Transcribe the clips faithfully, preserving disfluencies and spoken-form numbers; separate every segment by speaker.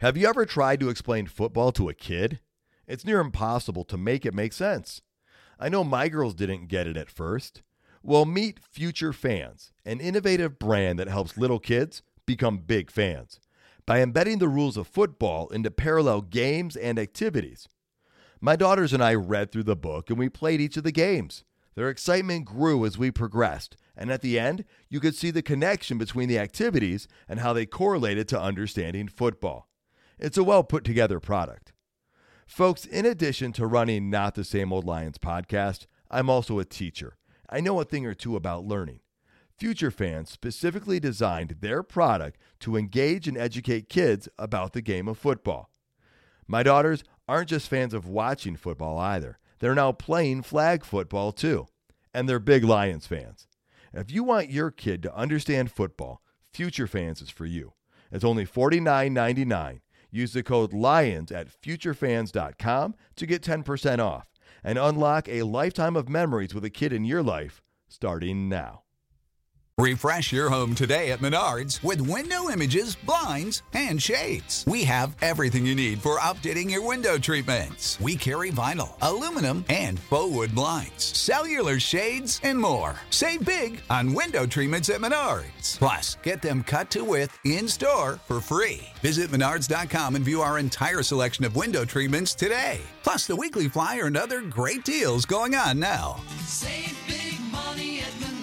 Speaker 1: Have you ever tried to explain football to a kid? It's near impossible to make it make sense. I know my girls didn't get it at first. Well, meet Future Fans, an innovative brand that helps little kids become big fans by embedding the rules of football into parallel games and activities. My daughters and I read through the book and we played each of the games. Their excitement grew as we progressed, and at the end, you could see the connection between the activities and how they correlated to understanding football. It's a well put together product. Folks, in addition to running Not the Same Old Lions podcast, I'm also a teacher. I know a thing or two about learning. Future Fans specifically designed their product to engage and educate kids about the game of football. My daughters aren't just fans of watching football either. They're now playing flag football too, and they're big Lions fans. If you want your kid to understand football, Future Fans is for you. It's only forty-nine ninety-nine. Use the code LIONS at future fans dot com to get ten percent off and unlock a lifetime of memories with a kid in your life starting now.
Speaker 2: Refresh your home today at Menards with window images, blinds, and shades. We have everything you need for updating your window treatments. We carry vinyl, aluminum, and faux wood blinds, cellular shades, and more. Save big on window treatments at Menards. Plus, get them cut to width in-store for free. Visit menards dot com and view our entire selection of window treatments today. Plus, the weekly flyer and other great deals going on now.
Speaker 3: Save big money at Menards.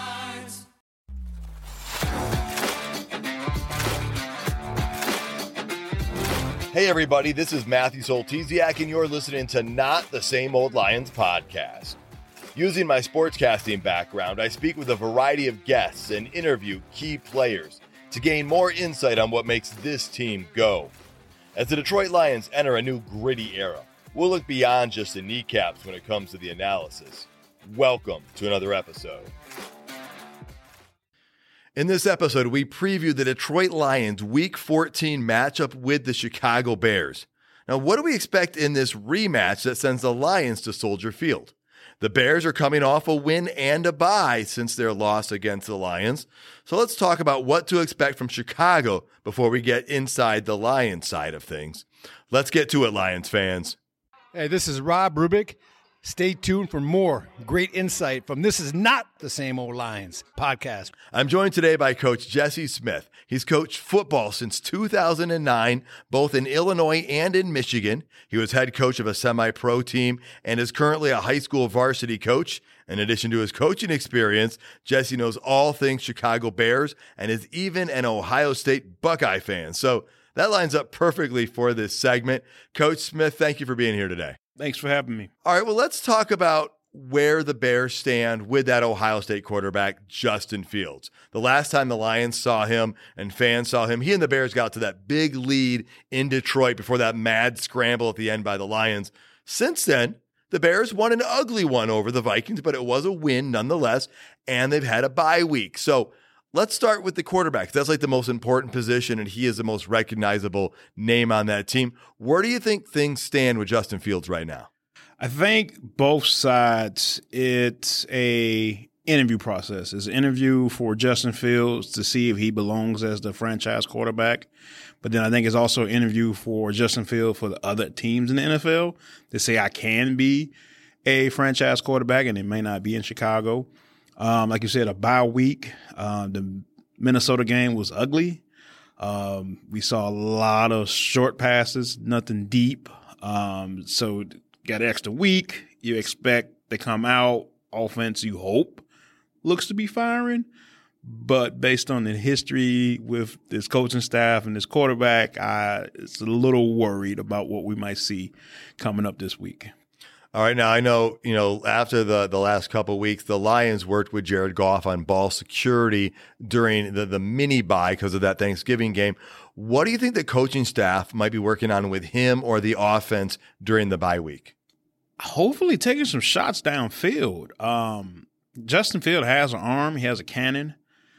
Speaker 1: Hey everybody, this is Matthew Soltesiak and you're listening to Not the Same Old Lions podcast. Using my sportscasting background, I speak with a variety of guests and interview key players to gain more insight on what makes this team go. As the Detroit Lions enter a new gritty era, we'll look beyond just the kneecaps when it comes to the analysis. Welcome to another episode. In this episode, we preview the Detroit Lions Week fourteen matchup with the Chicago Bears. Now, what do we expect in this rematch that sends the Lions to Soldier Field? The Bears are coming off a win and a bye since their loss against the Lions. So let's talk about what to expect from Chicago before we get inside the Lions side of things. Let's get to it, Lions fans.
Speaker 4: Hey, this is Rob Rubik. Stay tuned for more great insight from This Is Not the Same Old Lions podcast.
Speaker 1: I'm joined today by Coach Jesse Smith. He's coached football since two thousand nine, both in Illinois and in Michigan. He was head coach of a semi-pro team and is currently a high school varsity coach. In addition to his coaching experience, Jesse knows all things Chicago Bears and is even an Ohio State Buckeye fan. So that lines up perfectly for this segment. Coach Smith, thank you for being here today.
Speaker 4: Thanks for having me.
Speaker 1: All right, well, let's talk about where the Bears stand with that Ohio State quarterback, Justin Fields. The last time the Lions saw him and fans saw him, he and the Bears got to that big lead in Detroit before that mad scramble at the end by the Lions. Since then, the Bears won an ugly one over the Vikings, but it was a win nonetheless, and they've had a bye week. So let's start with the quarterback. That's like the most important position, and he is the most recognizable name on that team. Where do you think things stand with Justin Fields right now?
Speaker 5: I think both sides, it's a interview process. It's an interview for Justin Fields to see if he belongs as the franchise quarterback. But then I think it's also an interview for Justin Fields for the other teams in the N F L to say I can be a franchise quarterback, and it may not be in Chicago. Um, like you said, a bye week. Um, the Minnesota game was ugly. Um, we saw a lot of short passes, nothing deep. Um, so got an extra week. You expect to come out offense, you hope, looks to be firing. But based on the history with this coaching staff and this quarterback, I it's a little worried about what we might see coming up this week.
Speaker 1: All right, now I know, you know, after the, the last couple of weeks, the Lions worked with Jared Goff on ball security during the, the mini bye because of that Thanksgiving game. What do you think the coaching staff might be working on with him or the offense during the bye week?
Speaker 5: Hopefully taking some shots downfield. Um, Justin Field has an arm. He has a cannon.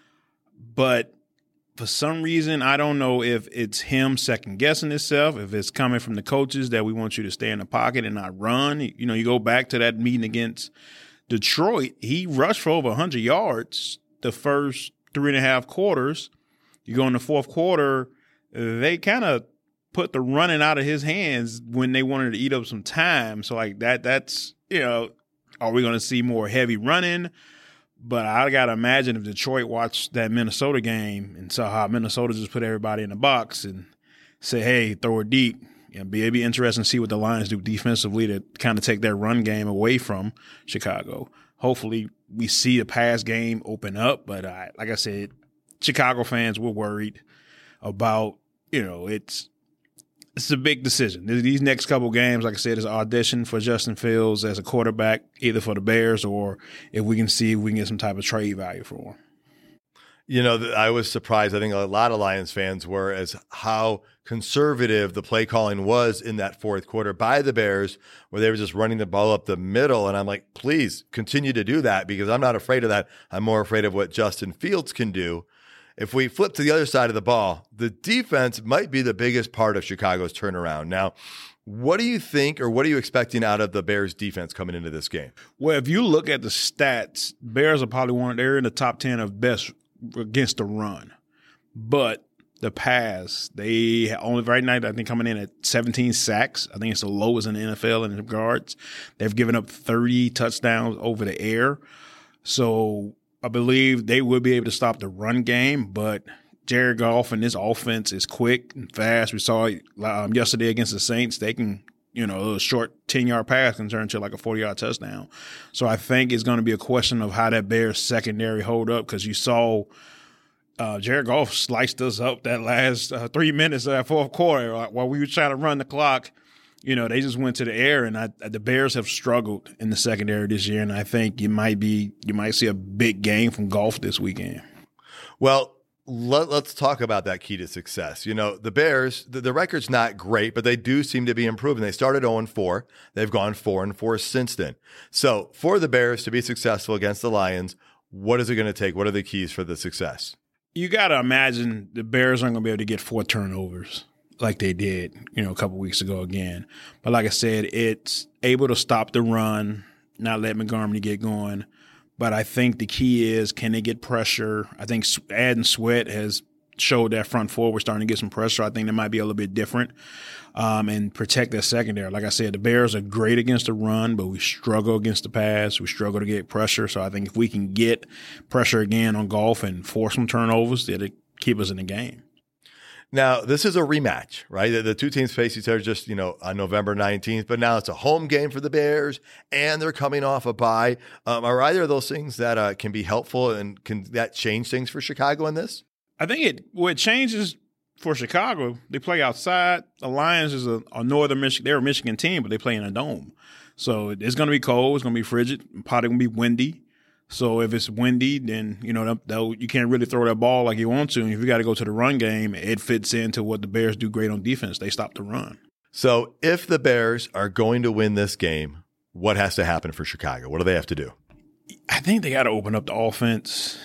Speaker 5: But for some reason, I don't know if it's him second-guessing himself, if it's coming from the coaches that we want you to stay in the pocket and not run. You know, you go back to that meeting against Detroit. He rushed for over one hundred yards the first three and a half quarters. You go in the fourth quarter, they kind of put the running out of his hands when they wanted to eat up some time. So like that, that's, you know, are we going to see more heavy running? But I got to imagine if Detroit watched that Minnesota game and saw how Minnesota just put everybody in the box and say, hey, throw it deep. It'd be, it'd be interesting to see what the Lions do defensively to kind of take their run game away from Chicago. Hopefully we see the pass game open up. But I, like I said, Chicago fans were worried about, you know, it's it's a big decision. These next couple games, like I said, is an audition for Justin Fields as a quarterback, either for the Bears or if we can see if we can get some type of trade value for him.
Speaker 1: You know, I was surprised. I think a lot of Lions fans were as how conservative the play calling was in that fourth quarter by the Bears, where they were just running the ball up the middle. And I'm like, please continue to do that because I'm not afraid of that. I'm more afraid of what Justin Fields can do. If we flip to the other side of the ball, the defense might be the biggest part of Chicago's turnaround. Now, what do you think or what are you expecting out of the Bears defense coming into this game?
Speaker 5: Well, if you look at the stats, Bears are probably one, they're in the top ten of best against the run. But the pass, they only right now, I think, coming in at seventeen sacks. I think it's the lowest in the N F L in regards. They've given up thirty touchdowns over the air. So I believe they will be able to stop the run game, but Jared Goff and this offense is quick and fast. We saw it um, yesterday against the Saints. They can, you know, a short ten-yard pass can turn into like a forty-yard touchdown. So I think it's going to be a question of how that Bears secondary hold up because you saw uh, Jared Goff sliced us up that last uh, three minutes of that fourth quarter while we were trying to run the clock. You know, they just went to the air, and I, the Bears have struggled in the secondary this year, and I think you might be you might see a big game from Goff this weekend.
Speaker 1: Well, let, let's talk about that key to success. You know, the Bears, the, the record's not great, but they do seem to be improving. They started oh and four. They've gone four and four since then. So for the Bears to be successful against the Lions, what is it going to take? What are the keys for the success?
Speaker 5: You got to imagine the Bears aren't going to be able to get four turnovers like they did, you know, a couple weeks ago again. But like I said, it's able to stop the run, not let Montgomery get going. But I think the key is, can they get pressure? I think adding Sweat has showed that front four we're starting to get some pressure. I think that might be a little bit different um, and protect that secondary. Like I said, the Bears are great against the run, but we struggle against the pass. We struggle to get pressure. So I think if we can get pressure again on Goff and force some turnovers, that'll keep us in the game.
Speaker 1: Now, this is a rematch, right? The, the two teams face each other just, you know, on November nineteenth, but now it's a home game for the Bears, and they're coming off a bye. Um, are either of those things that uh, can be helpful, and can that change things for Chicago in this?
Speaker 5: I think it well, it changes for Chicago. They play outside. The Lions is a, a northern Michigan. They're a Michigan team, but they play in a dome. So it's going to be cold. It's going to be frigid. Probably going to be windy. So if it's windy, then, you know, you can't really throw that ball like you want to. And if you got to go to the run game, it fits into what the Bears do great on defense. They stop the run.
Speaker 1: So if the Bears are going to win this game, what has to happen for Chicago? What do they have to do?
Speaker 5: I think they got to open up the offense.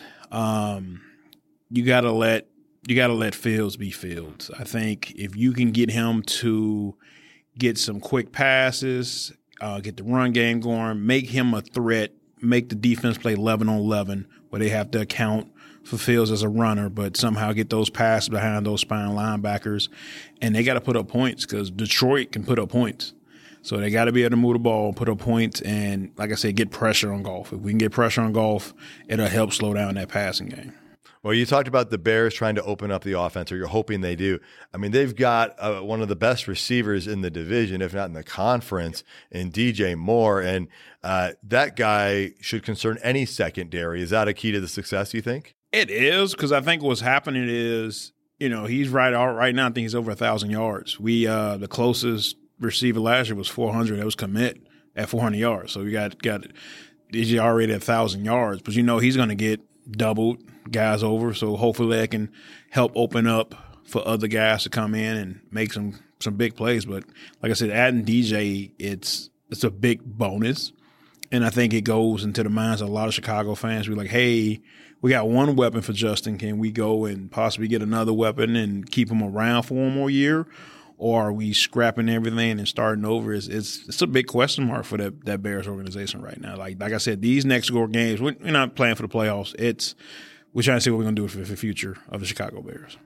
Speaker 5: Um, you got to let you got to let Fields be Fields. I think if you can get him to get some quick passes, uh, get the run game going, make him a threat, make the defense play eleven on eleven where they have to account for Fields as a runner, but somehow get those passes behind those spine linebackers. And they got to put up points because Detroit can put up points. So they got to be able to move the ball, put up points, and, like I said, get pressure on Goff. If we can get pressure on Goff, it'll help slow down that passing game.
Speaker 1: Well, you talked about the Bears trying to open up the offense, or you're hoping they do. I mean, they've got uh, one of the best receivers in the division, if not in the conference, in D J Moore. And uh, that guy should concern any secondary. Is that a key to the success, you think?
Speaker 5: It is, because I think what's happening is, you know, he's right out right now. I think he's over one thousand yards. We uh, the closest receiver last year was four hundred. That was commit at four hundred yards. So we got, got D J already at one thousand yards. But, you know, he's going to get doubled guys over, so hopefully that can help open up for other guys to come in and make some some big plays. But like I said, adding D J, it's it's a big bonus, and I think it goes into the minds of a lot of Chicago fans. We're like, hey, we got one weapon for Justin. Can we go and possibly get another weapon and keep him around for one more year? Or are we scrapping everything and starting over? It's it's, it's a big question mark for that, that Bears organization right now. Like like I said, these next four games, we're not playing for the playoffs. It's we're trying to see what we're going to do for the future of the Chicago Bears.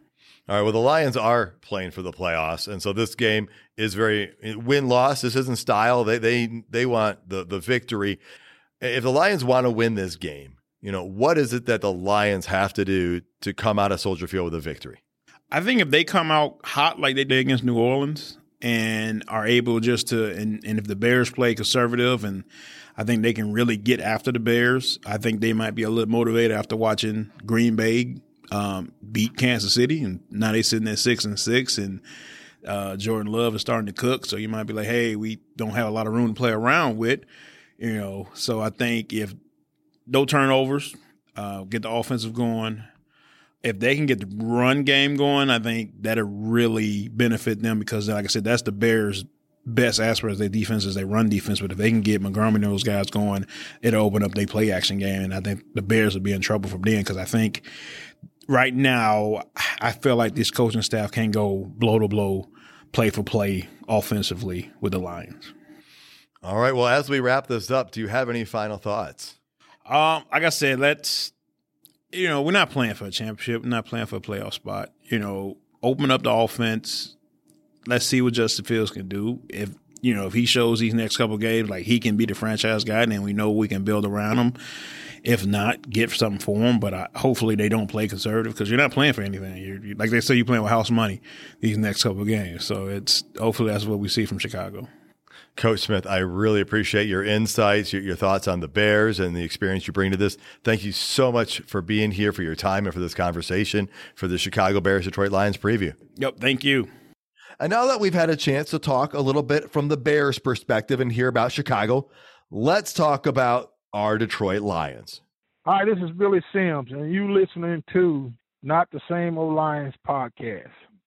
Speaker 1: All right, well, the Lions are playing for the playoffs, and so this game is very win-loss. This isn't style. They they they want the the victory. If the Lions want to win this game, you know, what is it that the Lions have to do to come out of Soldier Field with a victory?
Speaker 5: I think if they come out hot like they did against New Orleans and are able just to, and, and if the Bears play conservative, and I think they can really get after the Bears, I think they might be a little motivated after watching Green Bay um, beat Kansas City, and now they're sitting at six and six, and uh, Jordan Love is starting to cook. So you might be like, hey, we don't have a lot of room to play around with, you know. So I think if no turnovers, uh, get the offensive going. If they can get the run game going, I think that'll really benefit them because, like I said, that's the Bears' best aspect of their defense is their run defense. But if they can get Montgomery and those guys going, it'll open up their play action game. And I think the Bears will be in trouble from then because I think right now I feel like this coaching staff can go blow to blow, play for play offensively with the Lions.
Speaker 1: All right. Well, as we wrap this up, do you have any final thoughts?
Speaker 5: Um, like I said, let's, you know, we're not playing for a championship. We're not playing for a playoff spot. You know, open up the offense. Let's see what Justin Fields can do. If, you know, if he shows these next couple of games like he can be the franchise guy, then we know we can build around him. If not, get something for him. But I, hopefully they don't play conservative because you're not playing for anything. You're, you, like they say, you're playing with house money these next couple of games. So it's hopefully that's what we see from Chicago.
Speaker 1: Coach Smith, I really appreciate your insights, your, your thoughts on the Bears and the experience you bring to this. Thank you so much for being here, for your time, and for this conversation for the Chicago Bears Detroit Lions preview.
Speaker 5: Yep, thank you.
Speaker 1: And now that we've had a chance to talk a little bit from the Bears' perspective and hear about Chicago, let's talk about our Detroit Lions.
Speaker 6: Hi, this is Billy Sims, and you listening to Not the Same Old Lions podcast.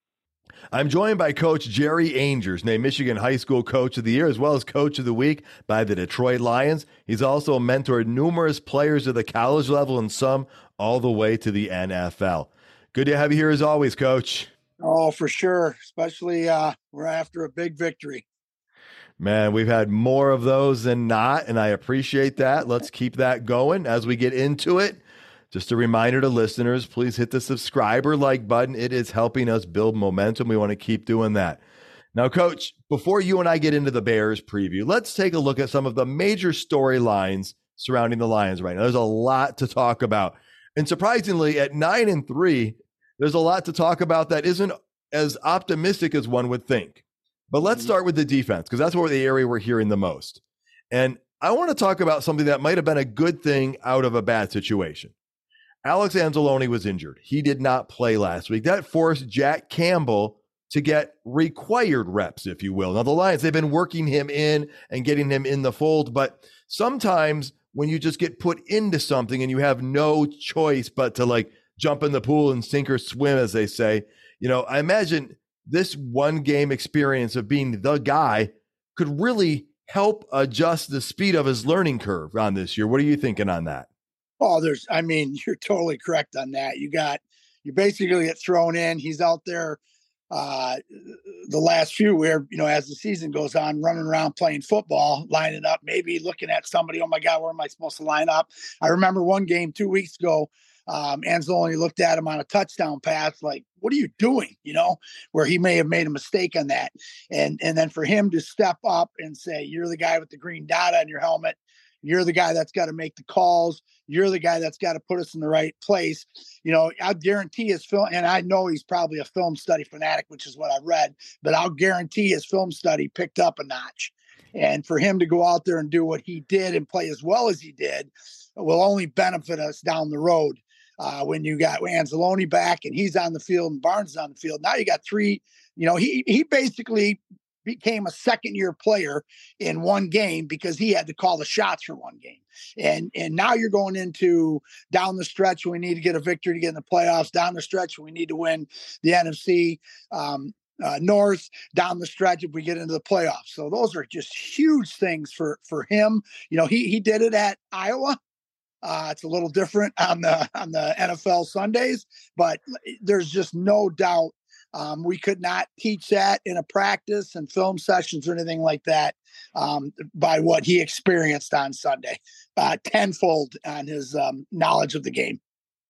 Speaker 1: I'm joined by Coach Jerry Angers, named Michigan High School Coach of the Year, as well as Coach of the Week by the Detroit Lions. He's also mentored numerous players at the college level and some all the way to the N F L. Good to have you here as always, Coach.
Speaker 7: Oh, for sure. Especially uh, we're after a big victory.
Speaker 1: Man, we've had more of those than not, and I appreciate that. Let's keep that going as we get into it. Just a reminder to listeners, please hit the subscribe or like button. It is helping us build momentum. We want to keep doing that. Now, Coach, before you and I get into the Bears preview, let's take a look at some of the major storylines surrounding the Lions right now. There's a lot to talk about. And surprisingly, at nine and three, there's a lot to talk about that isn't as optimistic as one would think. But let's start with the defense, because that's where the area we're hearing the most. And I want to talk about something that might have been a good thing out of a bad situation. Alex Anzalone was injured. He did not play last week. That forced Jack Campbell to get required reps, if you will. Now, the Lions, they've been working him in and getting him in the fold, but sometimes when you just get put into something and you have no choice but to like jump in the pool and sink or swim, as they say, you know, I imagine this one game experience of being the guy could really help adjust the speed of his learning curve on this year. What are you thinking on that?
Speaker 7: Oh, there's, I mean, you're totally correct on that. You got, you basically get thrown in. He's out there uh, the last few where, you know, as the season goes on, running around playing football, lining up, maybe looking at somebody, oh my God, where am I supposed to line up? I remember one game two weeks ago, um, Anzalone looked at him on a touchdown pass, like, what are you doing? You know, where he may have made a mistake on that. And, and then for him to step up and say, you're the guy with the green dot on your helmet. You're the guy that's got to make the calls. You're the guy that's got to put us in the right place. You know, I guarantee his film, and I know he's probably a film study fanatic, which is what I read, but I'll guarantee his film study picked up a notch. And for him to go out there and do what he did and play as well as he did will only benefit us down the road. Uh, when you got Anzalone back and he's on the field and Barnes is on the field, now you got three, you know, he, he basically became a second year player in one game because he had to call the shots for one game. And, and now you're going into down the stretch. We need to get a victory to get in the playoffs. Down the stretch, we need to win the N F C um, uh, North. Down the stretch, if we get into the playoffs. So those are just huge things for, for him. You know, he, he did it at Iowa. Uh, it's a little different on the, on the N F L Sundays, but there's just no doubt. Um, we could not teach that in a practice and film sessions or anything like that um, by what he experienced on Sunday, uh, tenfold on his um, knowledge of the game.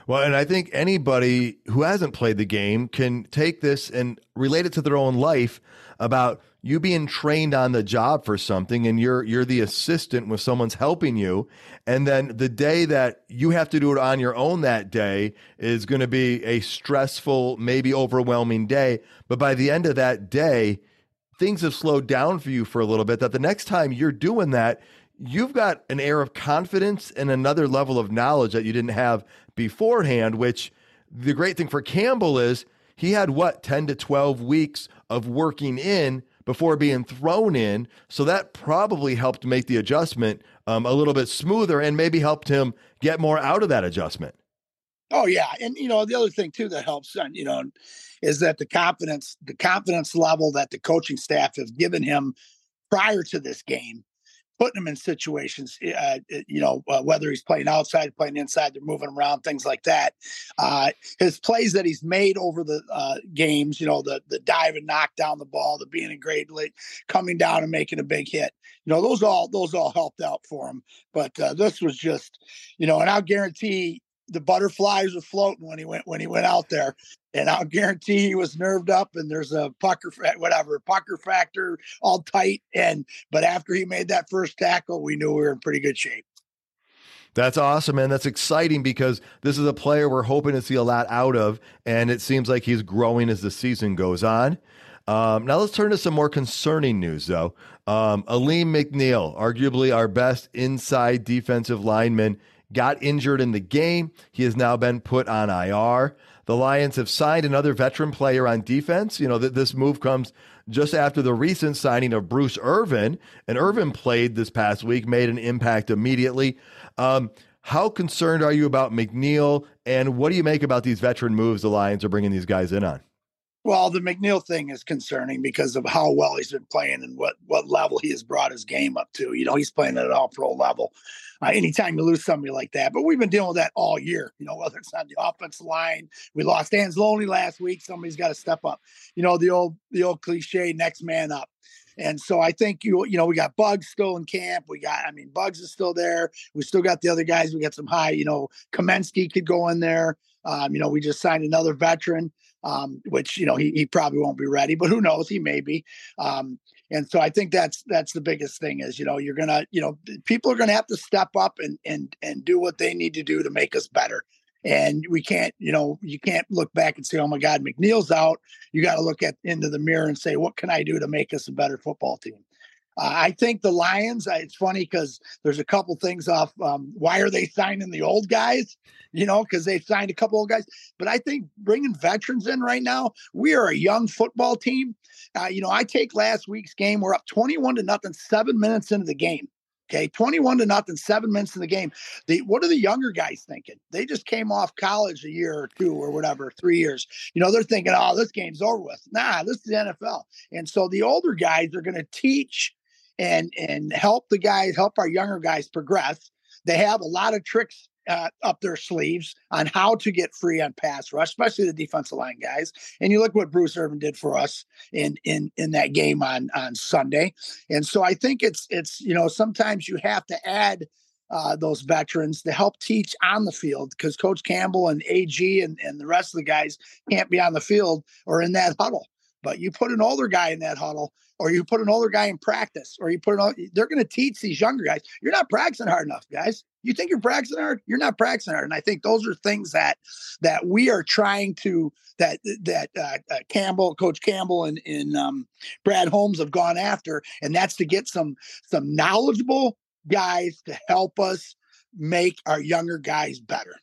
Speaker 1: Well, and I think anybody who hasn't played the game can take this and relate it to their own life about you being trained on the job for something, and you're you're the assistant when someone's helping you. And then the day that you have to do it on your own that day is going to be a stressful, maybe overwhelming day. But by the end of that day, things have slowed down for you for a little bit, that the next time you're doing that, you've got an air of confidence and another level of knowledge that you didn't have beforehand, which the great thing for Campbell is he had, what, ten to twelve weeks of working in before being thrown in. So that probably helped make the adjustment um, a little bit smoother and maybe helped him get more out of that adjustment.
Speaker 7: Oh, yeah. And, you know, the other thing, too, that helps, you know, is that the confidence, the confidence level that the coaching staff have given him prior to this game, putting him in situations, uh, you know, uh, whether he's playing outside, playing inside, they're moving around, things like that. Uh, his plays that he's made over the uh, games, you know, the the dive and knock down the ball, the being a great late, coming down and making a big hit, you know, those all those all helped out for him. But uh, this was just, you know, and I'll guarantee the butterflies were floating when he went when he went out there. And I'll guarantee he was nerved up, and there's a pucker, whatever, pucker factor all tight. And but after he made that first tackle, we knew we were in pretty good shape.
Speaker 1: That's awesome, man. That's exciting because this is a player we're hoping to see a lot out of, and it seems like he's growing as the season goes on. Um, now let's turn to some more concerning news, though. Um, Alim McNeill, arguably our best inside defensive lineman, got injured in the game. He has now been put on I R. The Lions have signed another veteran player on defense. You know, that this move comes just after the recent signing of Bruce Irvin, and Irvin played this past week, made an impact immediately. Um, how concerned are you about McNeill, and what do you make about these veteran moves the Lions are bringing these guys in on?
Speaker 7: Well, the McNeill thing is concerning because of how well he's been playing and what, what level he has brought his game up to. You know, he's playing at an all-pro level. Uh, anytime you lose somebody like that, but we've been dealing with that all year, you know, whether it's on the offensive line, we lost Anzalone last week. Somebody's got to step up, you know, the old, the old cliche, next man up. And so I think, you, you know, we got Bugs still in camp. We got, I mean, Bugs is still there. We still got the other guys. We got some high, you know, Kamensky could go in there. Um, you know, we just signed another veteran, um, which, you know, he, he probably won't be ready, but who knows, he may be. Um, And so I think that's that's the biggest thing is, you know, you're going to, you know, people are going to have to step up and and and do what they need to do to make us better. And we can't, you know, you can't look back and say, oh, my God, McNeil's out. You got to look at into the mirror and say, what can I do to make us a better football team? Uh, I think the Lions, uh, it's funny because there's a couple things off. Um, why are they signing the old guys? You know, because they signed a couple old guys. But I think bringing veterans in right now, we are a young football team. Uh, you know, I take last week's game. We're up twenty-one to nothing, seven minutes into the game. Okay, twenty-one to nothing, seven minutes in the game. The, what are the younger guys thinking? They just came off college a year or two or whatever, three years. You know, they're thinking, oh, this game's over with. Nah, this is the N F L. And so the older guys are going to teach and and help the guys, help our younger guys progress. They have a lot of tricks uh, up their sleeves on how to get free on pass rush, especially the defensive line guys. And you look what Bruce Irvin did for us in in in that game on on Sunday. And so I think it's it's you know sometimes you have to add uh, those veterans to help teach on the field because Coach Campbell and A G and, and the rest of the guys can't be on the field or in that huddle. But you put an older guy in that huddle, or you put an older guy in practice, or you put an, they're going to teach these younger guys. You're not practicing hard enough, guys. You think you're practicing hard? You're not practicing hard. And I think those are things that that we are trying to that that uh, uh, Campbell, Coach Campbell, and, and um, Brad Holmes have gone after, and that's to get some some knowledgeable guys to help us make our younger guys better.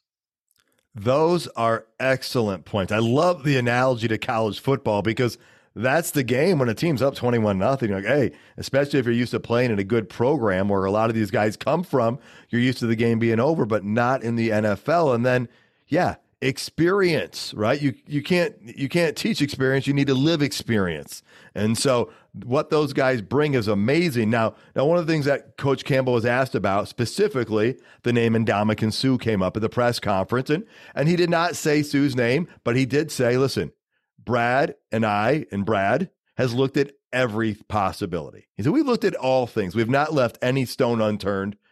Speaker 1: Those are excellent points. I love the analogy to college football because that's the game when a team's up twenty-one nothing. Like, hey, especially if you're used to playing in a good program where a lot of these guys come from, you're used to the game being over, but not in the N F L. And then, yeah, experience, right? You you can't you can't teach experience. You need to live experience. And so what those guys bring is amazing. Now, now one of the things that Coach Campbell was asked about, specifically the name Ndamukong Suh came up at the press conference, and and he did not say Suh's name, but he did say, listen, Brad and I and Brad has looked at every possibility. He said, we've looked at all things. We've not left any stone unturned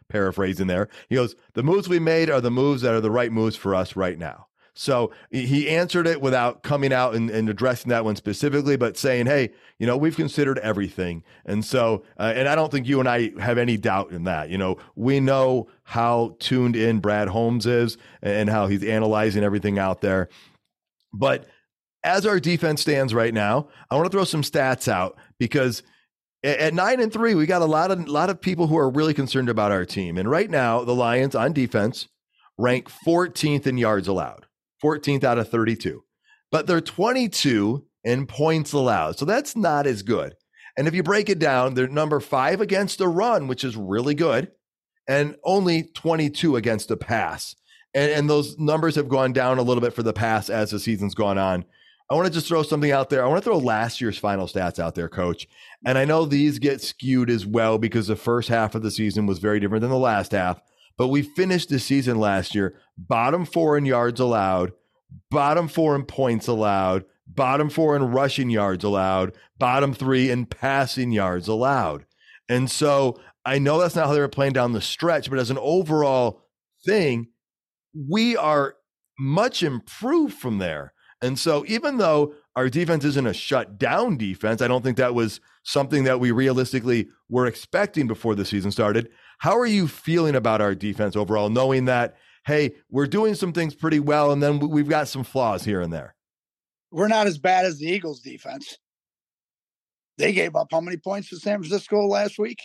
Speaker 1: paraphrasing there. He goes, the moves we made are the moves that are the right moves for us right now. So he answered it without coming out and, and addressing that one specifically, but saying, hey, you know, we've considered everything. And so, uh, and I don't think you and I have any doubt in that. You know, we know how tuned in Brad Holmes is and how he's analyzing everything out there. But as our defense stands right now, I want to throw some stats out because at nine and three, we got a lot of, lot of people who are really concerned about our team. And right now, the Lions on defense rank fourteenth in yards allowed. fourteenth out of thirty-two, but they're twenty-two in points allowed. So that's not as good. And if you break it down, they're number five against the run, which is really good, and only twenty-two against the pass. And, and those numbers have gone down a little bit for the pass as the season's gone on. I want to just throw something out there. I want to throw last year's final stats out there, Coach. And I know these get skewed as well because the first half of the season was very different than the last half. But we finished the season last year bottom four in yards allowed, bottom four in points allowed, bottom four in rushing yards allowed, bottom three in passing yards allowed. And so I know that's not how they were playing down the stretch, but as an overall thing, we are much improved from there. And so even though our defense isn't a shutdown defense, I don't think that was something that we realistically were expecting before the season started. How are you feeling about our defense overall, knowing that, hey, we're doing some things pretty well, and then we've got some flaws here and there?
Speaker 7: We're not as bad as the Eagles defense. They gave up how many points to San Francisco last week?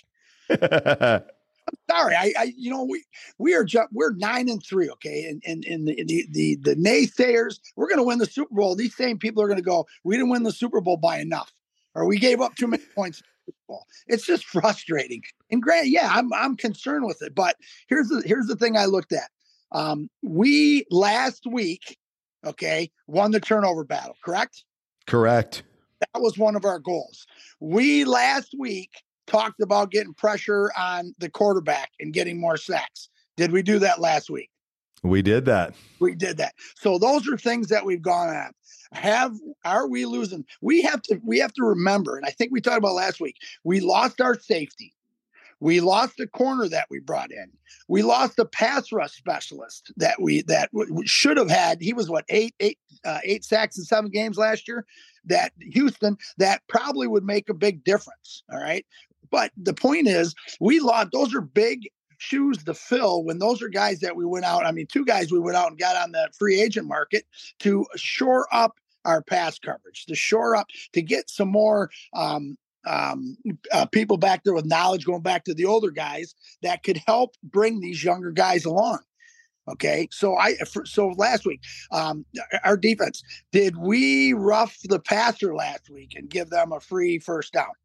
Speaker 7: I'm sorry. I, I, you know, we, we are just, we're nine and three. Okay. And, and, and the, the, the, the naysayers, we're going to win the Super Bowl. These same people are going to go, we didn't win the Super Bowl by enough, or we gave up too many points. It's just frustrating. And Grant, yeah, I'm, I'm concerned with it, but here's the, here's the thing I looked at. Um, we last week, okay, won the turnover battle, correct?
Speaker 1: Correct.
Speaker 7: That was one of our goals. We last week talked about getting pressure on the quarterback and getting more sacks. Did we do that last week?
Speaker 1: We did that.
Speaker 7: We did that. So those are things that we've gone on. Have, are we losing? We have to, we have to remember, and I think we talked about last week, we lost our safety. We lost a corner that we brought in. We lost a pass rush specialist that we, that w- should have had. He was what, eight, eight, uh, eight sacks in seven games last year. That Houston, that probably would make a big difference. All right. But the point is, we lost. Those are big shoes to fill when those are guys that we went out. I mean, two guys we went out and got on the free agent market to shore up our pass coverage, to shore up, to get some more um, um, uh, people back there with knowledge, going back to the older guys that could help bring these younger guys along. Okay. So I, for, so last week, um, our defense, did we rough the passer last week and give them a free first down?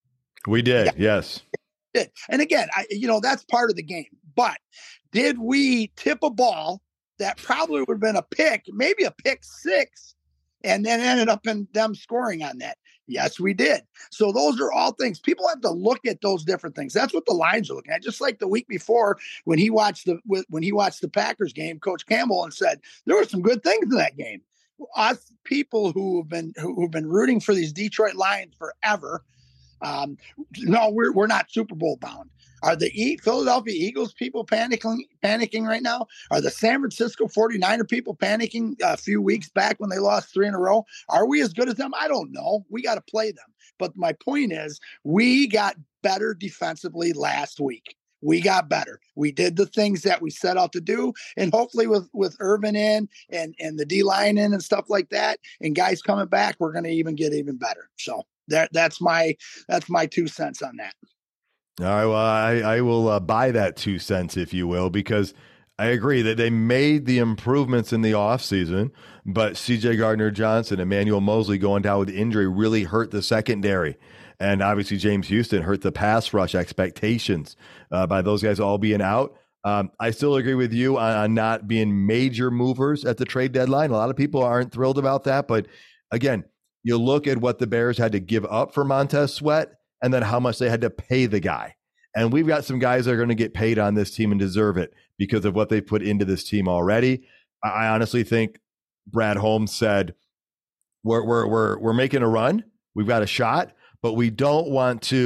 Speaker 1: We did.
Speaker 7: Yeah.
Speaker 1: Yes.
Speaker 7: Did. And again, I, you know, that's part of the game, but did we tip a ball that probably would have been a pick, maybe a pick six, and then ended up in them scoring on that? Yes, we did. So those are all things. People have to look at those different things. That's what the Lions are looking at. Just like the week before when he watched the when he watched the Packers game, Coach Campbell, and said there were some good things in that game. Us people who have been who have been rooting for these Detroit Lions forever. Um, no, we're we're not Super Bowl bound. Are the e- Philadelphia Eagles people panicking panicking right now? Are the San Francisco forty-niner people panicking a few weeks back when they lost three in a row? Are we as good as them? I don't know. We got to play them. But my point is, we got better defensively last week. We got better. We did the things that we set out to do. And hopefully with, with Irvin in and, and the D-line in and stuff like that, and guys coming back, we're going to even get even better. So that that's my that's my two cents on that.
Speaker 1: All right, well, I, I will uh, buy that two cents, if you will, because I agree that they made the improvements in the offseason, but C J Gardner-Johnson, Emmanuel Mosley going down with injury really hurt the secondary. And obviously James Houston hurt the pass rush expectations uh, by those guys all being out. Um, I still agree with you on, on not being major movers at the trade deadline. A lot of people aren't thrilled about that, but again, you look at what the Bears had to give up for Montez Sweat and then how much they had to pay the guy. And we've got some guys that are going to get paid on this team and deserve it because of what they put into this team already. I honestly think Brad Holmes said, we're, we're, we're, we're making a run. We've got a shot, but we don't want to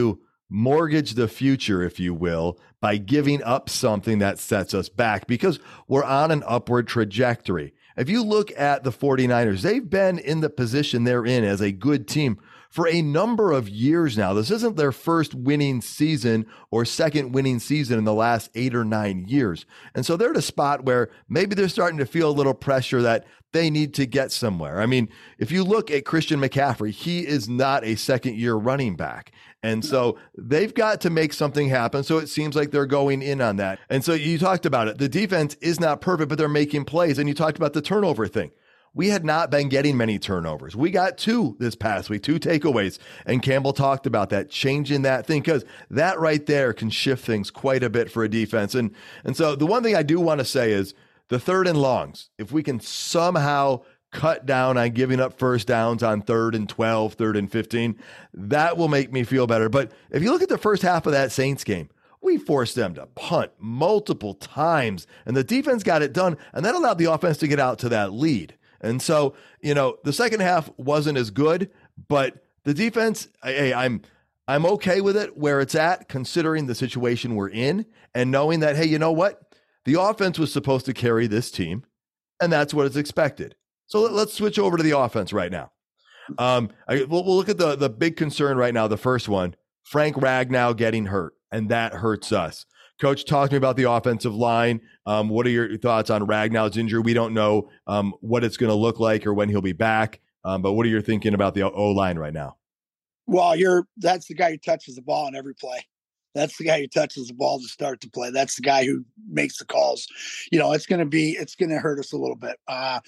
Speaker 1: mortgage the future, if you will, by giving up something that sets us back because we're on an upward trajectory. If you look at the 49ers, they've been in the position they're in as a good team for a number of years now. This isn't their first winning season or second winning season in the last eight or nine years. And so they're at a spot where maybe they're starting to feel a little pressure that they need to get somewhere. I mean, if you look at Christian McCaffrey, he is not a second year running back. And so they've got to make something happen. So it seems like they're going in on that. And so you talked about it. The defense is not perfect, but they're making plays. And you talked about the turnover thing. We had not been getting many turnovers. We got two this past week, two takeaways. And Campbell talked about that, changing that thing, because that right there can shift things quite a bit for a defense. And, and so the one thing I do want to say is the third and longs, if we can somehow cut down on giving up first downs on third and twelve, third and fifteen, that will make me feel better. But if you look at the first half of that Saints game, we forced them to punt multiple times, and the defense got it done, and that allowed the offense to get out to that lead. And so, you know, the second half wasn't as good, but the defense, hey, I'm I'm okay with it where it's at, considering the situation we're in, and knowing that, hey, you know what? The offense was supposed to carry this team, and that's what is expected. So let, let's switch over to the offense right now. Um, I, we'll, we'll look at the, the big concern right now, the first one, Frank Ragnow getting hurt, and that hurts us. Coach, talk to me about the offensive line. Um, what are your thoughts on Ragnow's injury? We don't know um, what it's going to look like or when he'll be back, um, but what are you thinking about the O-line right now?
Speaker 7: Well, you're that's the guy who touches the ball on every play. That's the guy who touches the ball to start the play. That's the guy who makes the calls. You know, it's going to be, it's going to hurt us a little bit. Uh,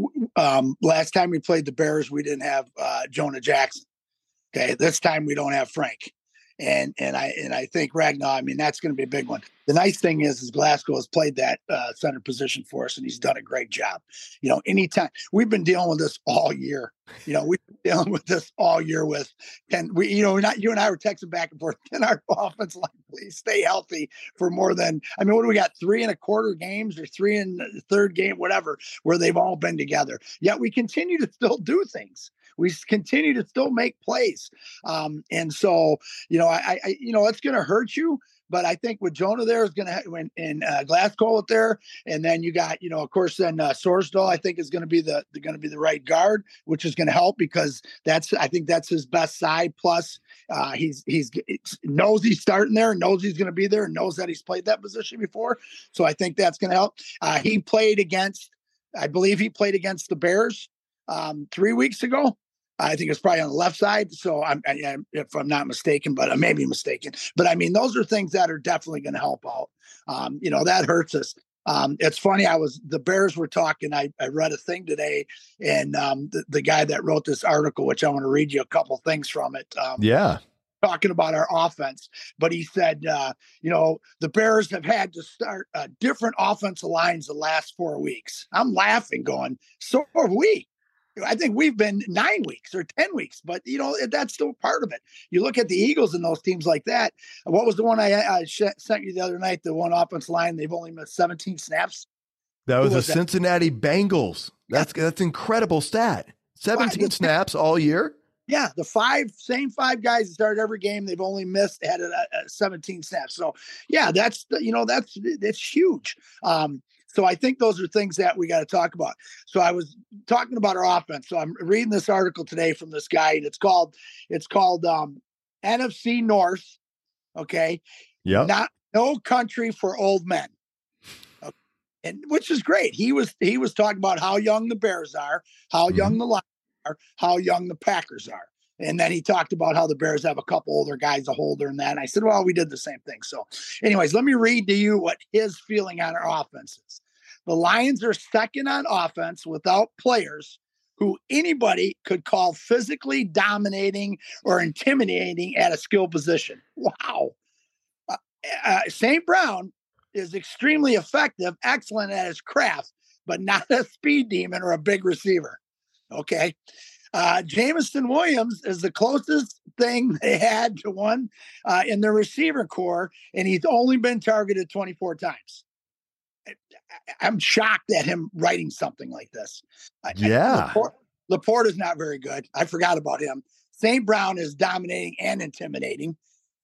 Speaker 7: um, last time we played the Bears, we didn't have uh, Jonah Jackson. Okay. This time we don't have Frank. And, and I, and I think Ragnow, I mean, that's going to be a big one. The nice thing is, is Glasgow has played that uh, center position for us, and he's done a great job. You know, anytime we've been dealing with this all year, you know, we've been dealing with this all year with, and we, you know, not you and I were texting back and forth, can our offense line please stay healthy for more than, I mean, what do we got? Three and a quarter games or three and the third game, whatever, where they've all been together. Yet we continue to still do things. We continue to still make plays. Um, and so, you know, I, I you know, it's going to hurt you. But I think with Jonah there is going to when in uh, Glasgow up there, and then you got, you know, of course, then uh, Sorsdal I think is going to be the going to be the right guard, which is going to help because that's I think that's his best side. Plus, uh, he's he's knows he's starting there, knows he's going to be there, and knows that he's played that position before. So I think that's going to help. Uh, he played against, I believe he played against the Bears um, three weeks ago. I think it's probably on the left side. So I'm, I, if I'm not mistaken, but I may be mistaken. But I mean, those are things that are definitely going to help out. Um, you know, that hurts us. Um, it's funny. I was, the Bears were talking, I, I read a thing today and um, the, the guy that wrote this article, which I want to read you a couple things from it. Um,
Speaker 1: yeah.
Speaker 7: Talking about our offense, but he said, uh, you know, the Bears have had to start uh, different offensive lines the last four weeks. I'm laughing going, so have we. I think we've been nine weeks or ten weeks, but you know, that's still part of it. You look at the Eagles and those teams like that. What was the one I, I sh- sent you the other night? The one offense line, they've only missed seventeen snaps.
Speaker 1: That was,
Speaker 7: was
Speaker 1: the
Speaker 7: that?
Speaker 1: Cincinnati Bengals. That's, yeah. That's incredible stat. seventeen five, snaps all year.
Speaker 7: Yeah. The five, same five guys that started every game. They've only missed, had a, a seventeen snaps. So yeah, that's, you know, that's, that's huge. Um, So I think those are things that we got to talk about. So I was talking about our offense. So I'm reading this article today from this guy, and it's called it's called um, N F C North. Okay,
Speaker 1: yeah,
Speaker 7: not no country for old men, okay. And which is great. He was he was talking about how young the Bears are, how mm-hmm. young the Lions are, how young the Packers are. And then he talked about how the Bears have a couple older guys, a holder and that. And I said, well, we did the same thing. So anyways, let me read to you what his feeling on our offense is. The Lions are second on offense without players who anybody could call physically dominating or intimidating at a skill position. Wow. Uh, uh, Saint Brown is extremely effective, excellent at his craft, but not a speed demon or a big receiver. Okay. Uh, Jameson Williams is the closest thing they had to one uh, in their receiver core, and he's only been targeted twenty-four times. I, I'm shocked at him writing something like this.
Speaker 1: Yeah.
Speaker 7: Laporte, Laporte is not very good. I forgot about him. Saint Brown is dominating and intimidating.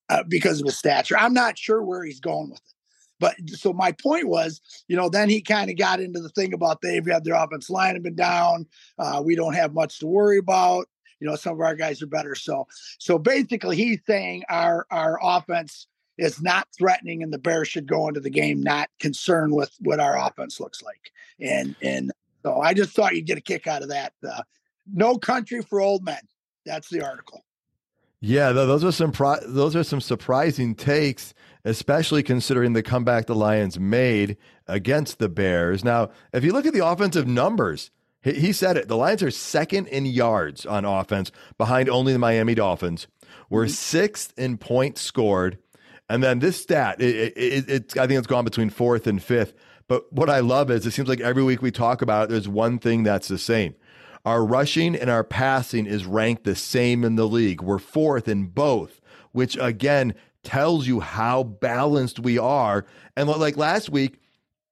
Speaker 7: uh, because of his stature. I'm not sure where he's going with it. But so my point was, you know, then he kind of got into the thing about they've had their offensive line have been down. Uh, we don't have much to worry about. You know, some of our guys are better. So, so basically he's saying our, our offense is not threatening and the Bears should go into the game not concerned with what our offense looks like. And, and so I just thought you'd get a kick out of that. Uh, no country for old men. That's the article.
Speaker 1: Yeah, those are some pro- those are some surprising takes, especially considering the comeback the Lions made against the Bears. Now, if you look at the offensive numbers, he, he said it. The Lions are second in yards on offense, behind only the Miami Dolphins. We're mm-hmm. sixth in points scored, and then this stat, it, it, it, I think it's gone between fourth and fifth. But what I love is it seems like every week we talk about it, there's one thing that's the same. Our rushing and our passing is ranked the same in the league. We're fourth in both, which again tells you how balanced we are. And like last week,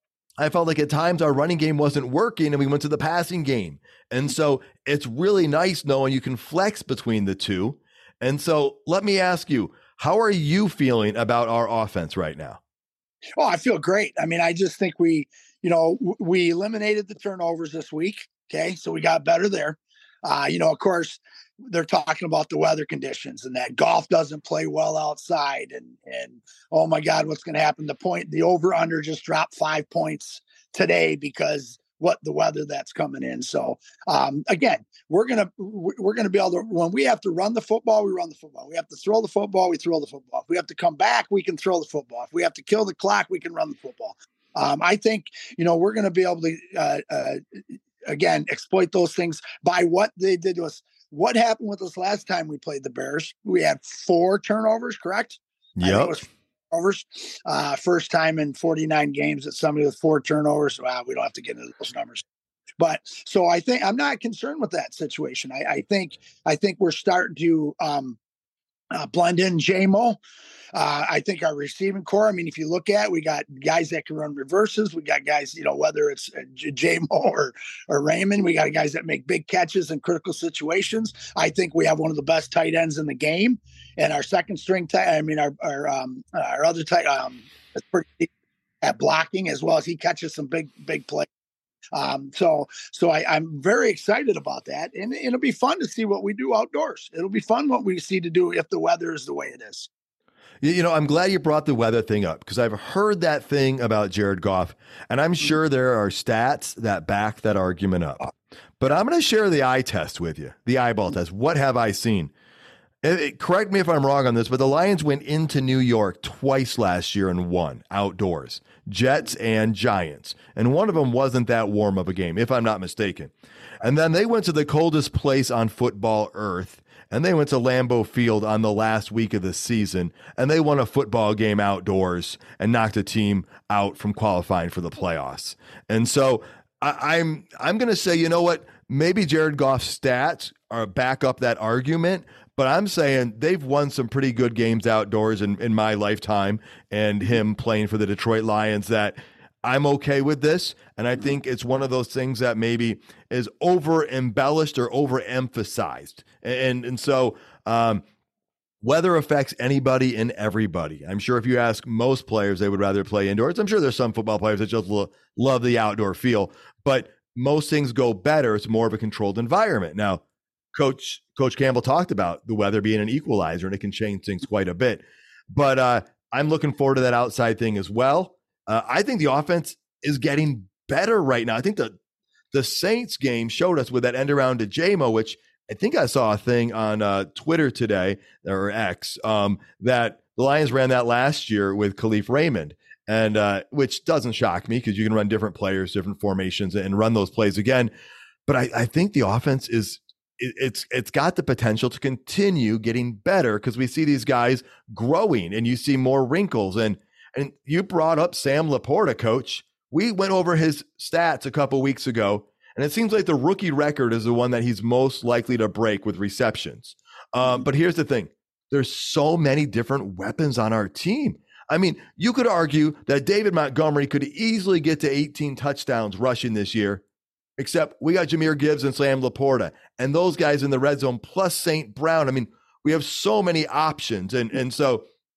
Speaker 1: I felt like at times our running game wasn't working and we went to the passing game. And so it's really nice knowing you can flex between the two. And so let me ask you, how are you feeling about our offense right now?
Speaker 7: Oh, I feel great. I mean, I just think we, you know, we eliminated the turnovers this week. Okay, so we got better there. Uh, you know, of course, they're talking about the weather conditions and that golf doesn't play well outside. And, and oh, my God, what's going to happen? The point, the over-under just dropped five points today because what the weather that's coming in. So, um, again, we're going to we're going to be able to, when we have to run the football, we run the football. We have to throw the football, we throw the football. If we have to come back, we can throw the football. If we have to kill the clock, we can run the football. Um, I think, you know, we're going to be able to, uh, uh, again, exploit those things by what they did to us. What happened with us last time we played the Bears? We had four turnovers, correct?
Speaker 1: Yep.
Speaker 7: It was turnovers. Uh, first time in forty-nine games that somebody with four turnovers. Wow, we don't have to get into those numbers. But so I think I'm not concerned with that situation. I, I think I think we're starting to um, uh, blend in J M O. Uh, I think our receiving core, I mean, if you look at, we got guys that can run reverses. We got guys, you know, whether it's uh, J M O or, or Raymond, we got guys that make big catches in critical situations. I think we have one of the best tight ends in the game. And our second string tight, I mean, our, our, um, our other tight, um, is pretty at blocking as well as he catches some big, big plays. Um, so, so I, I'm very excited about that. And, and it'll be fun to see what we do outdoors. It'll be fun what we see to do if the weather is the way it is.
Speaker 1: You know, I'm glad you brought the weather thing up because I've heard that thing about Jared Goff, and I'm sure there are stats that back that argument up. But I'm going to share the eye test with you, the eyeball test. What have I seen? It, it, correct me if I'm wrong on this, but the Lions went into New York twice last year and won outdoors, Jets and Giants. And one of them wasn't that warm of a game, if I'm not mistaken. And then they went to the coldest place on football earth, and they went to Lambeau Field on the last week of the season, and they won a football game outdoors and knocked a team out from qualifying for the playoffs. And so I, I'm I'm going to say, you know what, maybe Jared Goff's stats are back up that argument, but I'm saying they've won some pretty good games outdoors in, in my lifetime, and him playing for the Detroit Lions, that I'm okay with this. And I think it's one of those things that maybe is over embellished or overemphasized. And, and so um, weather affects anybody and everybody. I'm sure if you ask most players, they would rather play indoors. I'm sure there's some football players that just lo- love the outdoor feel, but most things go better. It's more of a controlled environment. Now, Coach Coach Campbell talked about the weather being an equalizer, and it can change things quite a bit. But uh, I'm looking forward to that outside thing as well. Uh, I think the offense is getting better right now. I think the the Saints game showed us with that end around to J M O, which I think I saw a thing on uh, Twitter today, or X, um, that the Lions ran that last year with Khalif Raymond, and uh, which doesn't shock me because you can run different players, different formations, and run those plays again. But I, I think the offense is it, it's it's got the potential to continue getting better because we see these guys growing, and you see more wrinkles. And and you brought up Sam Laporta, Coach. We went over his stats a couple weeks ago, and it seems like the rookie record is the one that he's most likely to break with receptions. Um, but here's the thing. There's so many different weapons on our team. I mean, you could argue that David Montgomery could easily get to eighteen touchdowns rushing this year, except we got Jahmyr Gibbs and Sam Laporta, and those guys in the red zone plus Saint Brown. I mean, we have so many options. And, and so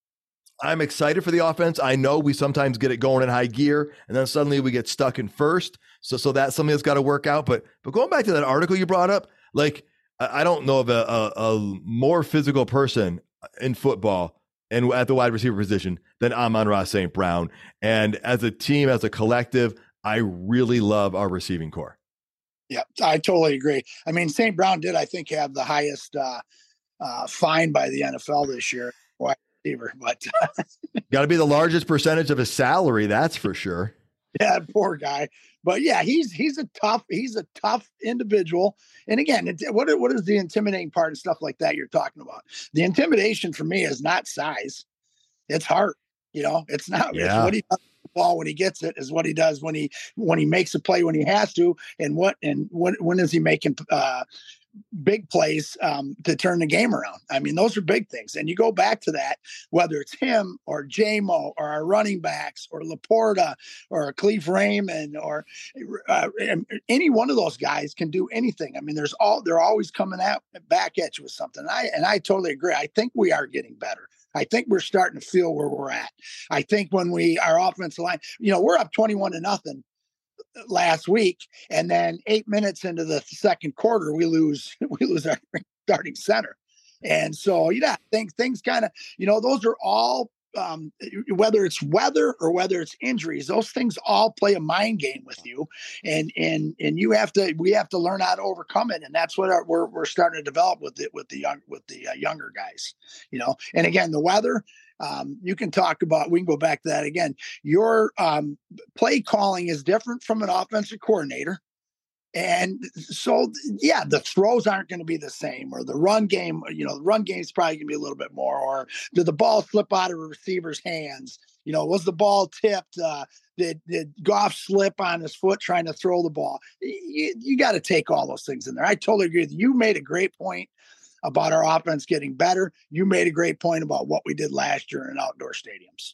Speaker 1: I'm excited for the offense. I know we sometimes get it going in high gear, and then suddenly we get stuck in first. So, so that's something that's got to work out. But, but going back to that article you brought up, like I, I don't know of a, a, a more physical person in football and at the wide receiver position than Amon-Ra Saint Brown. And as a team, as a collective, I really love our receiving core.
Speaker 7: Yeah, I totally agree. I mean, Saint Brown did, I think, have the highest uh, uh, fine by the N F L this year, wide receiver. But
Speaker 1: got to be the largest percentage of his salary, that's for sure.
Speaker 7: Yeah, poor guy. But yeah, he's he's a tough he's a tough individual. And again, it, what what is the intimidating part and stuff like that you're talking about? The intimidation for me is not size; it's heart. You know, it's not.
Speaker 1: Yeah.
Speaker 7: It's what he does with the ball when he gets it is what he does when he when he makes a play when he has to, and what and when when is he making uh, big plays um, to turn the game around? I mean, those are big things. And you go back to that, whether it's him or J-Mo or our running backs or Laporta or Cleve Raymond or uh, any one of those guys can do anything. I mean, there's all, they're always coming out back at you with something. I, and I totally agree. I think we are getting better. I think we're starting to feel where we're at. I think when we, our offensive line, you know, we're up twenty-one to nothing last week, and then eight minutes into the second quarter, we lose we lose our starting center, and so yeah, things things kind of, you know, those are all um, whether it's weather or whether it's injuries, those things all play a mind game with you, and and and you have to we have to learn how to overcome it, and that's what our, we're we're starting to develop with it with the young with the uh, younger guys, you know. And again, the weather. Um, you can talk about, we can go back to that again. Your um, play calling is different from an offensive coordinator. And so, yeah, the throws aren't going to be the same, or the run game, you know, the run game is probably going to be a little bit more, or did the ball slip out of a receiver's hands? You know, was the ball tipped? Uh, did, did Goff slip on his foot trying to throw the ball? You, you got to take all those things in there. I totally agree with you. You made a great point about our offense getting better. You made a great point about what we did last year in outdoor stadiums.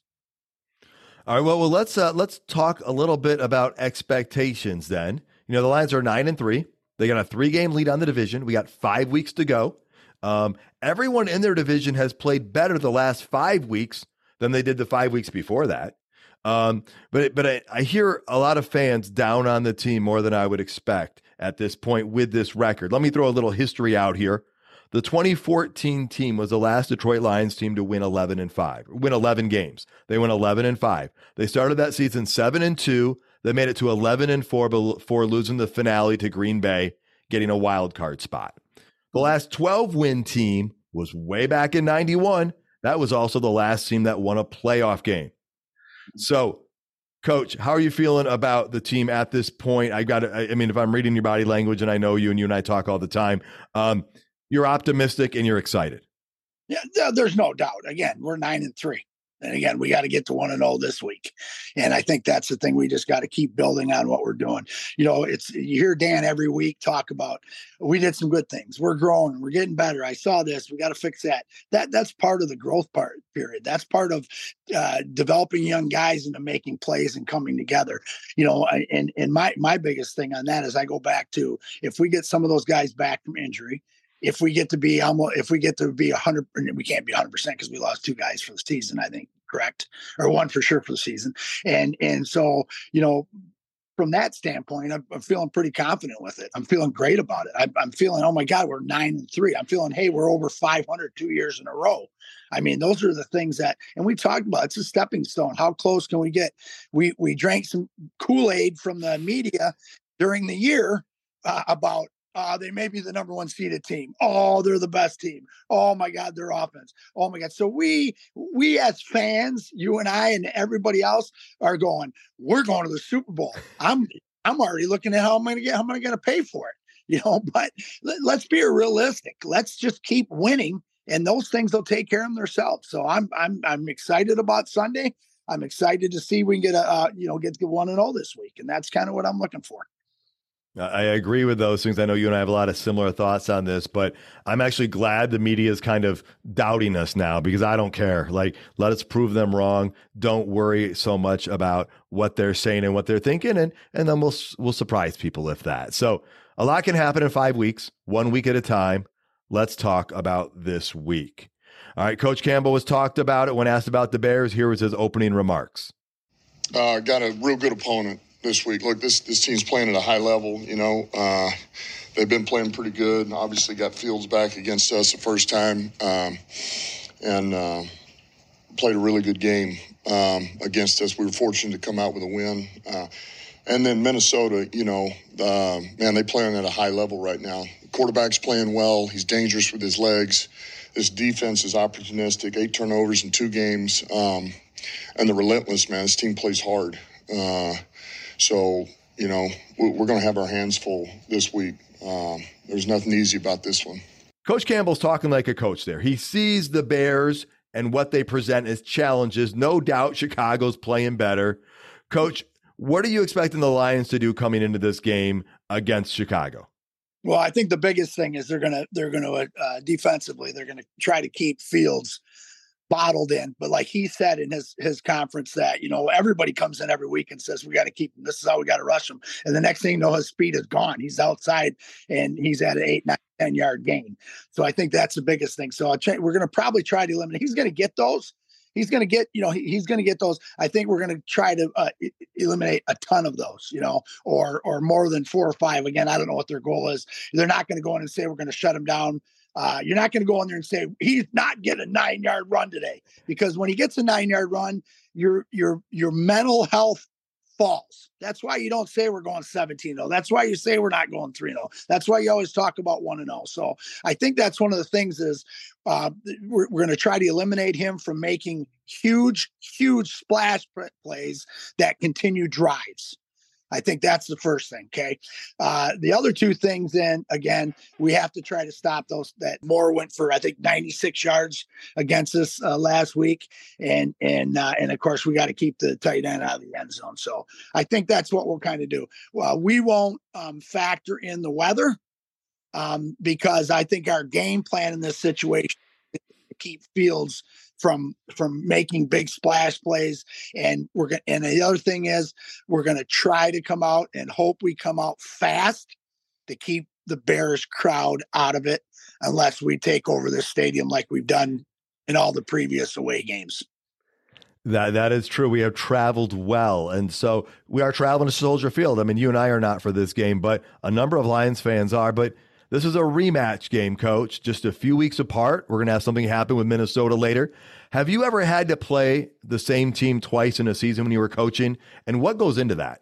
Speaker 1: All right, well, well let's uh, let's talk a little bit about expectations then. You know, the Lions are nine and three. They got a three-game lead on the division. We got five weeks to go. Um, everyone in their division has played better the last five weeks than they did the five weeks before that. Um, but but I, I hear a lot of fans down on the team more than I would expect at this point with this record. Let me throw a little history out here. The twenty fourteen team was the last Detroit Lions team to win eleven and five, win eleven games. They went eleven and five. They started that season seven and two. They made it to eleven and four before losing the finale to Green Bay, getting a wild card spot. The last twelve win team was way back in ninety-one. That was also the last team that won a playoff game. So, Coach, how are you feeling about the team at this point? I got I mean, if I'm reading your body language, and I know you and you and I talk all the time, um, you're optimistic and you're excited.
Speaker 7: Yeah, there's no doubt. Again, we're nine and three. And again, we got to get to one and oh this week. And I think that's the thing. We just got to keep building on what we're doing. You know, it's, you hear Dan every week talk about, we did some good things. We're growing. We're getting better. I saw this. We got to fix that. That that's part of the growth part period. That's part of uh, developing young guys into making plays and coming together. You know, and, and my, my biggest thing on that is I go back to, if we get some of those guys back from injury, if we get to be almost, if we get to be a hundred, we can't be a hundred percent because we lost two guys for the season, I think, correct, or one for sure for the season, and and so you know, from that standpoint, I'm, I'm feeling pretty confident with it. I'm feeling great about it. I'm, I'm feeling, oh my God, we're nine and three. I'm feeling, hey, we're over five hundred two years in a row. I mean, those are the things that, and we talked about. It's a stepping stone. How close can we get? We we drank some Kool-Aid from the media during the year uh, about. Uh, they may be the number one seeded team. Oh, they're the best team. Oh my God, their offense. Oh my God. So we, we as fans, you and I and everybody else are going, we're going to the Super Bowl. I'm, I'm already looking at how am I going to get, how am I going to pay for it? You know, but let, let's be realistic. Let's just keep winning, and those things will take care of themselves. So I'm, I'm, I'm excited about Sunday. I'm excited to see we can get a, uh, you know, get to get one and all this week. And that's kind of what I'm looking for.
Speaker 1: I agree with those things. I know you and I have a lot of similar thoughts on this, but I'm actually glad the media is kind of doubting us now, because I don't care. Like, let us prove them wrong. Don't worry so much about what they're saying and what they're thinking, and and then we'll we'll surprise people if that. So a lot can happen in five weeks, one week at a time. Let's talk about this week. All right, Coach Campbell was talked about it when asked about the Bears. Here was his opening remarks.
Speaker 8: Uh, got a real good opponent this week. Look, this this team's playing at a high level. You know, uh, they've been playing pretty good. Obviously, got Fields back against us the first time, um, and uh, played a really good game um, against us. We were fortunate to come out with a win. Uh, and then Minnesota, you know, uh, man, they playing at a high level right now. The quarterback's playing well. He's dangerous with his legs. This defense is opportunistic. Eight turnovers in two games. Um, and they're relentless, man. This team plays hard. Uh, so, you know, we're going to have our hands full this week. Um, there's nothing easy about this one.
Speaker 1: Coach Campbell's talking like a coach there. He sees the Bears and what they present as challenges. No doubt Chicago's playing better. Coach, what are you expecting the Lions to do coming into this game against Chicago?
Speaker 7: Well, I think the biggest thing is they're going to, they're going to, uh, defensively, they're going to try to keep Fields bottled in. But like he said in his, his conference that, you know, everybody comes in every week and says, we got to keep him. This is how we got to rush him. And the next thing you know, his speed is gone. He's outside and he's at an eight, nine, ten yard gain. So I think that's the biggest thing. So I'll ch- we're going to probably try to eliminate. He's going to get those. He's going to get, you know, he, he's going to get those. I think we're going to try to uh, eliminate a ton of those, you know, or, or more than four or five. Again, I don't know what their goal is. They're not going to go in and say, we're going to shut him down. Uh, you're not going to go in there and say, he's not getting a nine yard run today, because when he gets a nine yard run, your, your, your mental health falls. That's why you don't say we're going seventeen oh. That's why you say we're not going three oh. That's why you always talk about one and oh. So I think that's one of the things is uh, we're, we're going to try to eliminate him from making huge, huge splash plays that continue drives. I think that's the first thing. Okay. Uh, the other two things, then again, we have to try to stop those. That Moore went for, I think, ninety-six yards against us uh, last week. And, and, uh, and of course we got to keep the tight end out of the end zone. So I think that's what we'll kind of do. Well, we won't um, factor in the weather um, because I think our game plan in this situation is to keep Fields from from making big splash plays. And we're going and the other thing is we're going to try to come out and hope we come out fast to keep the Bears crowd out of it, unless we take over this stadium like we've done in all the previous away games.
Speaker 1: That that is true. We have traveled well. And so we are traveling to Soldier Field. I mean, you and I are not for this game, but a number of Lions fans are. But this is a rematch game, Coach, just a few weeks apart. We're going to have something happen with Minnesota later. Have you ever had to play the same team twice in a season when you were coaching? And what goes into that?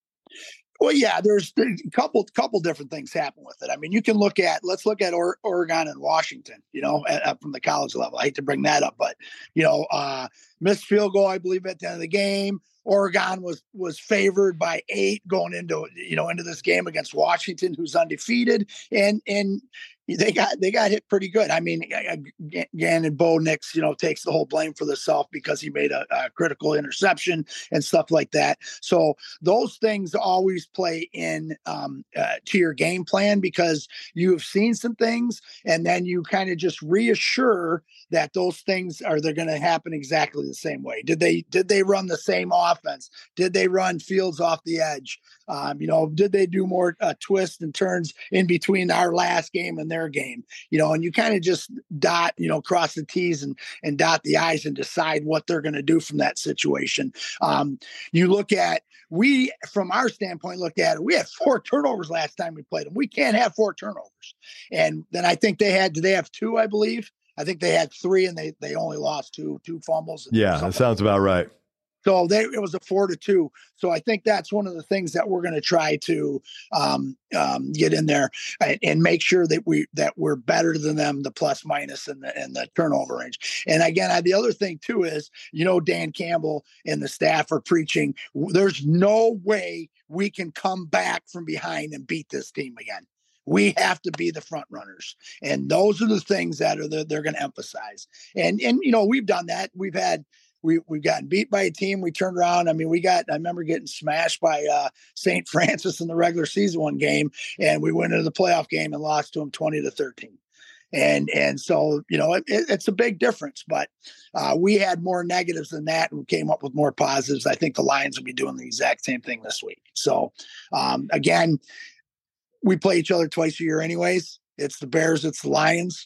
Speaker 7: Well, yeah, there's, there's a couple couple different things happen with it. I mean, you can look at, let's look at or, Oregon and Washington, you know, at, at, from the college level. I hate to bring that up, but, you know, uh, missed field goal, I believe, at the end of the game. Oregon was was favored by eight going into, you know, into this game against Washington, who's undefeated, and and they got they got hit pretty good. I mean, Gannon Bo Nix, you know, takes the whole blame for himself because he made a, a critical interception and stuff like that. So those things always play in um, uh, to your game plan, because you have seen some things, and then you kind of just reassure that those things are they're going to happen exactly the same way. Did they did they run the same offense? Did they run Fields off the edge? Um, you know, did they do more uh, twists and turns in between our last game and their game? You know, and you kind of just dot, you know, cross the T's and and dot the I's and decide what they're going to do from that situation. Um, you look at we from our standpoint, look at it. We had four turnovers last time we played them. We can't have four turnovers. And then I think they had. Did they have two? I believe. I think they had three, and they they only lost two two fumbles.
Speaker 1: Yeah, that sounds about right.
Speaker 7: So they, it was a four to two. So I think that's one of the things that we're going to try to um, um, get in there and, and make sure that we that we're better than them, the plus minus and the and the turnover range. And again, I, the other thing too is, you know, Dan Campbell and the staff are preaching. There's no way we can come back from behind and beat this team again. We have to be the front runners. And those are the things that are the, they're going to emphasize. And, and, you know, we've done that. We've had, we, we've gotten beat by a team. We turned around. I mean, we got, I remember getting smashed by uh, Saint Francis in the regular season one game, and we went into the playoff game and lost to them twenty to thirteen. And, and so, you know, it, it's a big difference, but uh, we had more negatives than that and came up with more positives. I think the Lions will be doing the exact same thing this week. So um, again, we play each other twice a year anyways. It's the Bears, it's the Lions.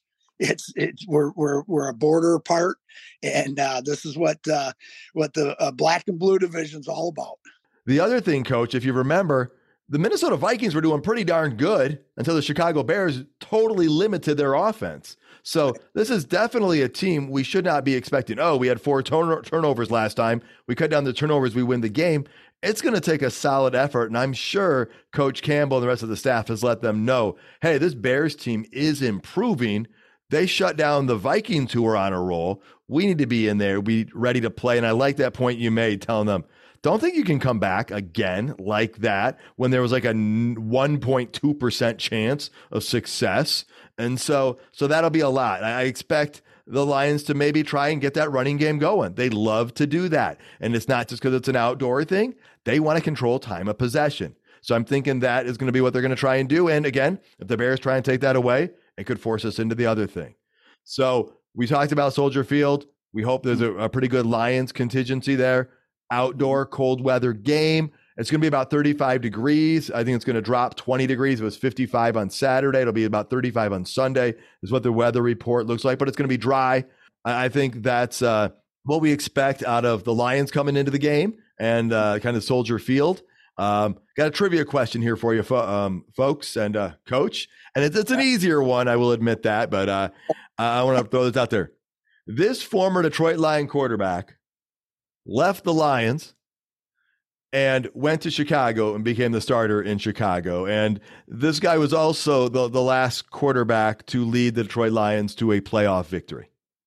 Speaker 7: it's it's we're we're we're a border apart, and uh, this is what uh, what the uh, black and blue division is all about.
Speaker 1: The other thing, Coach, if you remember, the Minnesota Vikings were doing pretty darn good until the Chicago Bears totally limited their offense. So this is definitely a team we should not be expecting. Oh, we had four turn- turnovers last time. We cut down the turnovers. We win the game. It's going to take a solid effort. And I'm sure Coach Campbell and the rest of the staff has let them know, hey, this Bears team is improving. They shut down the Vikings who are on a roll. We need to be in there, be ready to play. And I like that point you made, telling them, don't think you can come back again like that when there was like a one point two percent chance of success. And so, so that'll be a lot. I expect the Lions to maybe try and get that running game going. They love to do that. And it's not just because it's an outdoor thing. They want to control time of possession. So I'm thinking that is going to be what they're going to try and do. And again, if the Bears try and take that away, it could force us into the other thing. So we talked about Soldier Field. We hope there's a, a pretty good Lions contingency there. Outdoor cold weather game. It's going to be about thirty-five degrees. I think it's going to drop twenty degrees. It was fifty-five on Saturday. It'll be about thirty-five on Sunday is what the weather report looks like, but it's going to be dry. I think that's uh, what we expect out of the Lions coming into the game and uh, kind of Soldier Field. Um, got a trivia question here for you, fo- um, folks and uh, Coach. And it's, it's an easier one, I will admit that, but uh, I want to throw this out there. This former Detroit Lion quarterback left the Lions and went to Chicago and became the starter in Chicago. And this guy was also the, the last quarterback to lead the Detroit Lions to a playoff victory.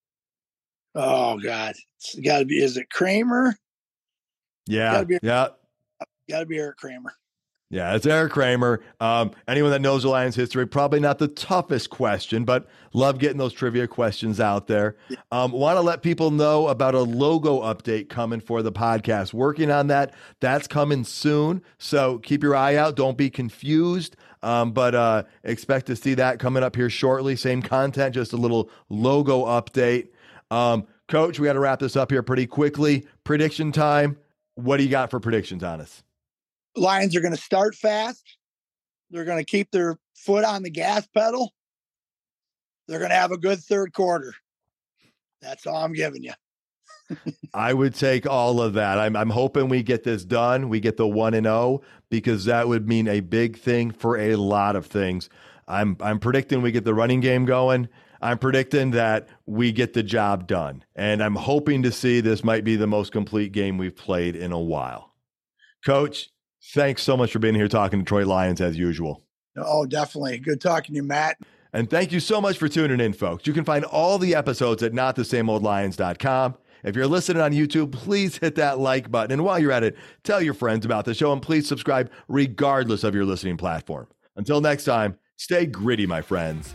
Speaker 7: Oh, God. It's got to be, is it Kramer?
Speaker 1: Yeah.
Speaker 7: Gotta be,
Speaker 1: yeah.
Speaker 7: Got to be Eric Kramer.
Speaker 1: Yeah, it's Eric Kramer. Um, anyone that knows the Lions history, probably not the toughest question, but love getting those trivia questions out there. Um, want to let people know about a logo update coming for the podcast. Working on that. That's coming soon. So keep your eye out. Don't be confused. Um, but uh, expect to see that coming up here shortly. Same content, just a little logo update. Um, Coach, we got to wrap this up here pretty quickly. Prediction time. What do you got for predictions on us?
Speaker 7: Lions are going to start fast. They're going to keep their foot on the gas pedal. They're going to have a good third quarter. That's all I'm giving you.
Speaker 1: I would take all of that. I'm I'm hoping we get this done. We get the one and oh, because that would mean a big thing for a lot of things. I'm I'm predicting we get the running game going. I'm predicting that we get the job done. And I'm hoping to see this might be the most complete game we've played in a while. Coach, thanks so much for being here talking Detroit Lions as usual.
Speaker 7: Oh, definitely. Good talking to you, Matt.
Speaker 1: And thank you so much for tuning in, folks. You can find all the episodes at not the same old lions dot com. If you're listening on YouTube, please hit that like button. And while you're at it, tell your friends about the show and please subscribe regardless of your listening platform. Until next time, stay gritty, my friends.